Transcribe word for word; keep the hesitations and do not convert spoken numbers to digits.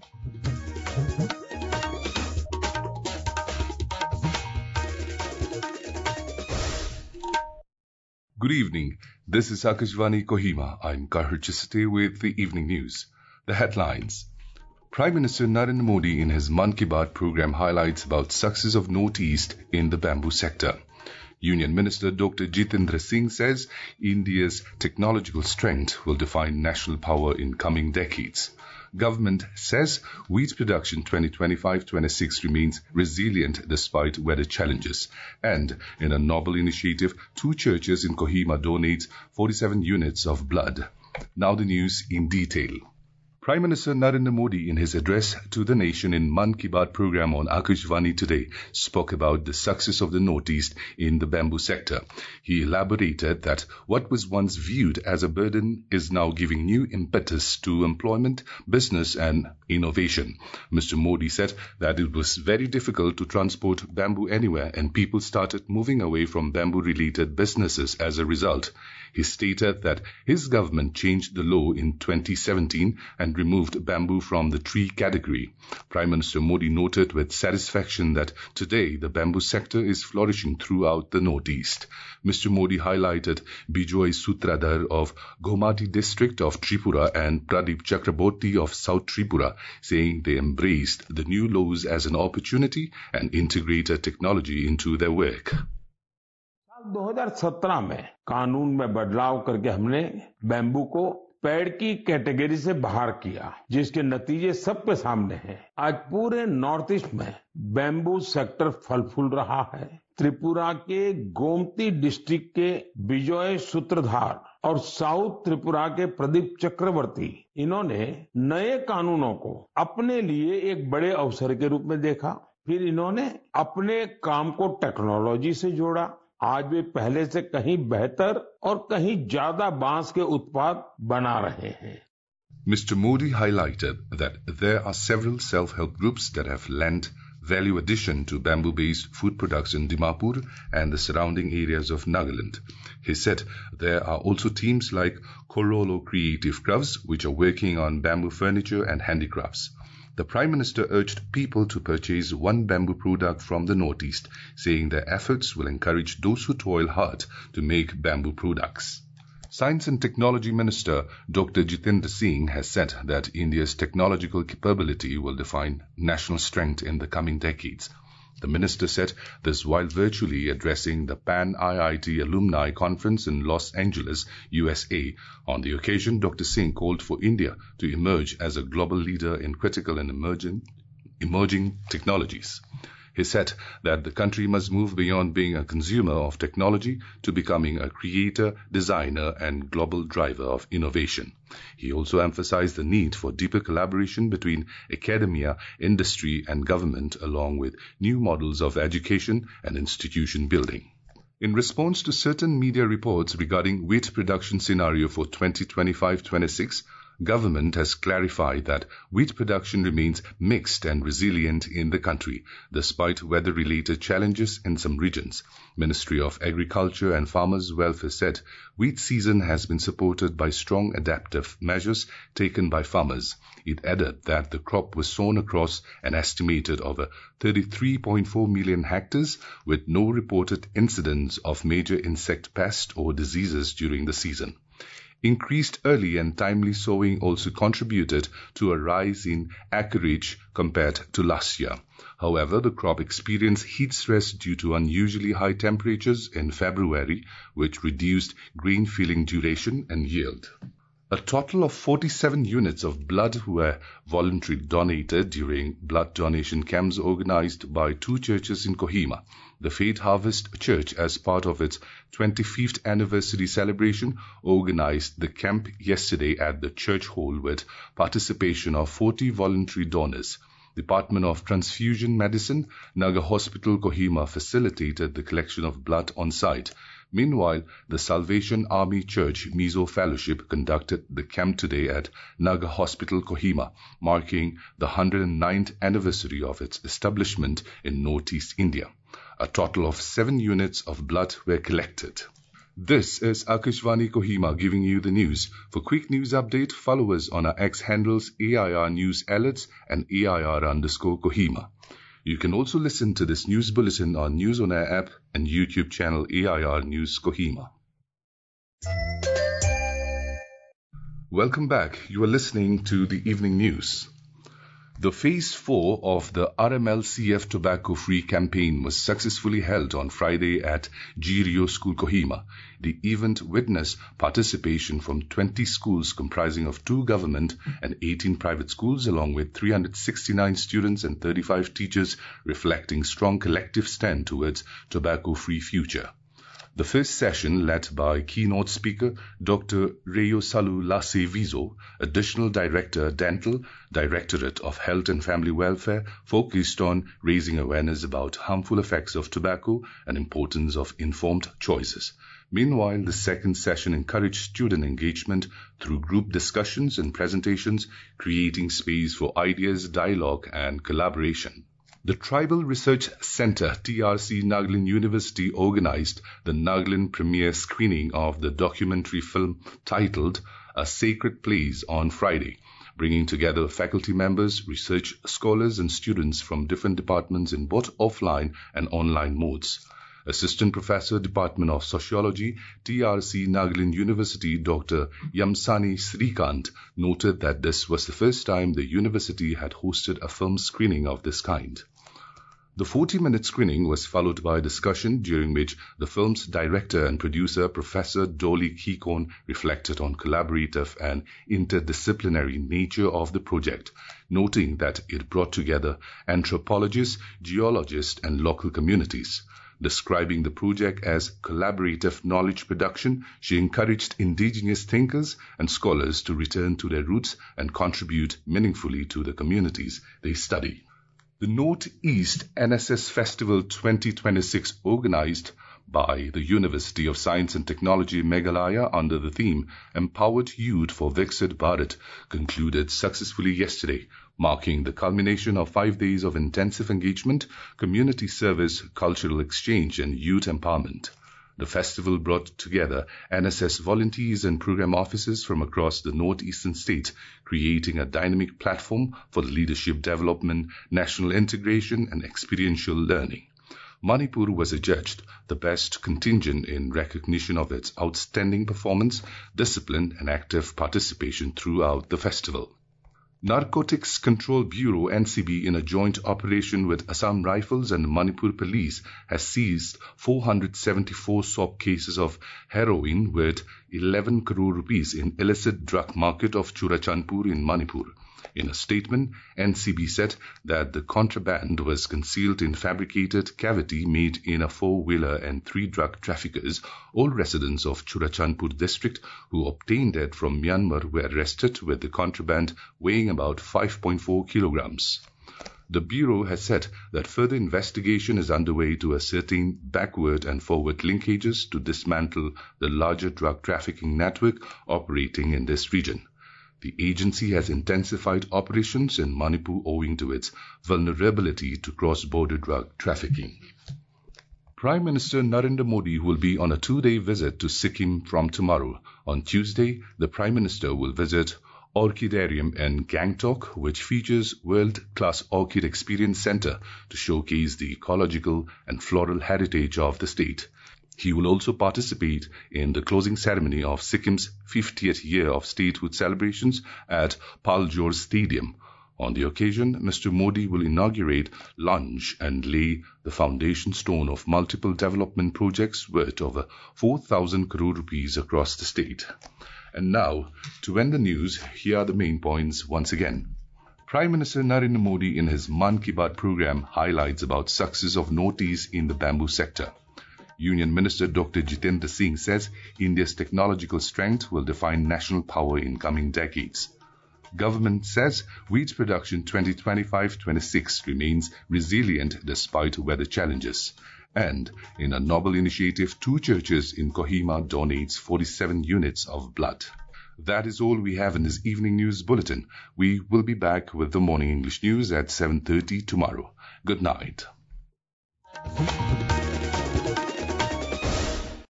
Good evening. This is Akashvani Kohima. I'm Kahar Chisate with the evening news. The headlines. Prime Minister Narendra Modi in his Mann Ki Baat program highlights about success of Northeast in the bamboo sector. Union Minister Doctor Jitendra Singh says India's technological strength will define national power in coming decades. Government says wheat production twenty twenty-five twenty-six remains resilient despite weather challenges. And in a novel initiative, two churches in Kohima donate forty-seven units of blood. Now the news in detail. Prime Minister Narendra Modi in his address to the nation in Mann Ki Baat program on Akashvani today spoke about the success of the Northeast in the bamboo sector. He elaborated that what was once viewed as a burden is now giving new impetus to employment, business and innovation. Mister Modi said that it was very difficult to transport bamboo anywhere and people started moving away from bamboo-related businesses as a result. He stated that his government changed the law in twenty seventeen and removed bamboo from the tree category. Prime Minister Modi noted with satisfaction that today the bamboo sector is flourishing throughout the Northeast. Mister Modi highlighted Bijoy Sutradhar of Gomati district of Tripura and Pradeep Chakraborty of South Tripura, saying they embraced the new laws as an opportunity and integrated technology into their work. दो हज़ार सत्रह में कानून में बदलाव करके हमने bamboo को पेड़ की कैटेगरी से बाहर किया, जिसके नतीजे सबके सामने हैं। आज पूरे नॉर्थ ईस्ट में बैम्बू सेक्टर फल फूल रहा है। त्रिपुरा के गोमती डिस्ट्रिक्ट के विजय सूत्रधार और साउथ त्रिपुरा के प्रदीप चक्रवर्ती, इन्होंने नए कानूनों को अपने लिए एक बड़े अवसर के रूप में देखा। फिर इन्होंने अपने काम को टेक्नोलॉजी से जोड़ा। आज वे पहले से कहीं बेहतर और कहीं ज्यादा बांस के उत्पाद बना रहे हैं। Mister Modi highlighted that there are several self-help groups that have lent value addition to bamboo-based food products in Dimapur and the surrounding areas of Nagaland. He said there are also teams like Korolo Creative Crafts which are working on bamboo furniture and handicrafts. The Prime Minister urged people to purchase one bamboo product from the Northeast, saying their efforts will encourage those who toil hard to make bamboo products. Science and Technology Minister Doctor Jitendra Singh has said that India's technological capability will define national strength in the coming decades. The minister said this while virtually addressing the Pan I I T Alumni Conference in Los Angeles, U S A. On the occasion, Doctor Singh called for India to emerge as a global leader in critical and emerging, emerging technologies. He said that the country must move beyond being a consumer of technology to becoming a creator, designer, and global driver of innovation. He also emphasized the need for deeper collaboration between academia, industry, and government, along with new models of education and institution building. In response to certain media reports regarding wheat production scenario for twenty twenty-five twenty-six, government has clarified that wheat production remains mixed and resilient in the country, despite weather-related challenges in some regions. Ministry of Agriculture and Farmers Welfare said wheat season has been supported by strong adaptive measures taken by farmers. It added that the crop was sown across an estimated over thirty-three point four million hectares with no reported incidents of major insect pests or diseases during the season. Increased early and timely sowing also contributed to a rise in acreage compared to last year. However, the crop experienced heat stress due to unusually high temperatures in February, which reduced grain filling duration and yield. A total of forty-seven units of blood were voluntarily donated during blood donation camps organized by two churches in Kohima. The Faith Harvest Church, as part of its twenty-fifth anniversary celebration, organized the camp yesterday at the church hall with participation of forty voluntary donors. Department of Transfusion Medicine, Naga Hospital Kohima facilitated the collection of blood on site. Meanwhile, the Salvation Army Church Mizo Fellowship conducted the camp today at Naga Hospital Kohima, marking the one hundred ninth anniversary of its establishment in northeast India. A total of seven units of blood were collected. This is Akashvani Kohima giving you the news. For quick news update, follow us on our X handles A I R News Alerts and A I R underscore Kohima. You can also listen to this news bulletin on News on Air app and YouTube channel A I R News Kohima. Welcome back. You are listening to the evening news. The Phase four of the R M L C F Tobacco Free campaign was successfully held on Friday at G. Rio School, Kohima. The event witnessed participation from twenty schools comprising of two government and eighteen private schools, along with three hundred sixty-nine students and thirty-five teachers, reflecting strong collective stand towards tobacco-free future. The first session, led by keynote speaker Doctor Reyosalu Laseviso, Additional Director, Dental, Directorate of Health and Family Welfare, focused on raising awareness about harmful effects of tobacco and importance of informed choices. Meanwhile, the second session encouraged student engagement through group discussions and presentations, creating space for ideas, dialogue, and collaboration. The Tribal Research Center, T R C Nagaland University, organized the Nagaland premiere screening of the documentary film titled A Sacred Place on Friday, bringing together faculty members, research scholars, and students from different departments in both offline and online modes. Assistant Professor, Department of Sociology, T R C Nagaland University, Doctor Yamsani Srikant, noted that this was the first time the university had hosted a film screening of this kind. The forty-minute screening was followed by a discussion during which the film's director and producer, Professor Dolly Kikon, reflected on collaborative and interdisciplinary nature of the project, noting that it brought together anthropologists, geologists, and local communities. Describing the project as collaborative knowledge production, she encouraged indigenous thinkers and scholars to return to their roots and contribute meaningfully to the communities they study. The Northeast N S S Festival twenty twenty-six, organized by the University of Science and Technology Meghalaya under the theme Empowered Youth for Viksit Bharat, concluded successfully yesterday, marking the culmination of five days of intensive engagement, community service, cultural exchange, and youth empowerment. The festival brought together N S S volunteers and program officers from across the northeastern states, creating a dynamic platform for leadership development, national integration, and experiential learning. Manipur was adjudged the best contingent in recognition of its outstanding performance, discipline, and active participation throughout the festival. Narcotics Control Bureau N C B, in a joint operation with Assam Rifles and Manipur Police, has seized four hundred seventy-four S O P cases of heroin worth eleven crore rupees in illicit drug market of Churachandpur in Manipur. In a statement, N C B said that the contraband was concealed in fabricated cavity made in a four-wheeler, and three drug traffickers, all residents of Churachandpur district, who obtained it from Myanmar, were arrested with the contraband weighing about five point four kilograms. The Bureau has said that further investigation is underway to ascertain backward and forward linkages to dismantle the larger drug trafficking network operating in this region. The agency has intensified operations in Manipur owing to its vulnerability to cross-border drug trafficking. Prime Minister Narendra Modi will be on a two-day visit to Sikkim from tomorrow. On Tuesday, the Prime Minister will visit Orchidarium in Gangtok, which features world-class orchid experience center to showcase the ecological and floral heritage of the state. He will also participate in the closing ceremony of Sikkim's fiftieth year of statehood celebrations at Paljor Stadium. On the occasion, Mister Modi will inaugurate, launch and lay the foundation stone of multiple development projects worth over four thousand crore rupees across the state. And now, to end the news, here are the main points once again. Prime Minister Narendra Modi in his Man Ki Baat program highlights about success of Northeast in the bamboo sector. Union Minister Doctor Jitendra Singh says India's technological strength will define national power in coming decades. Government says wheat production twenty twenty-five twenty-six remains resilient despite weather challenges. And in a noble initiative, two churches in Kohima donates forty-seven units of blood. That is all we have in this evening news bulletin. We will be back with the morning English news at seven thirty tomorrow. Good night.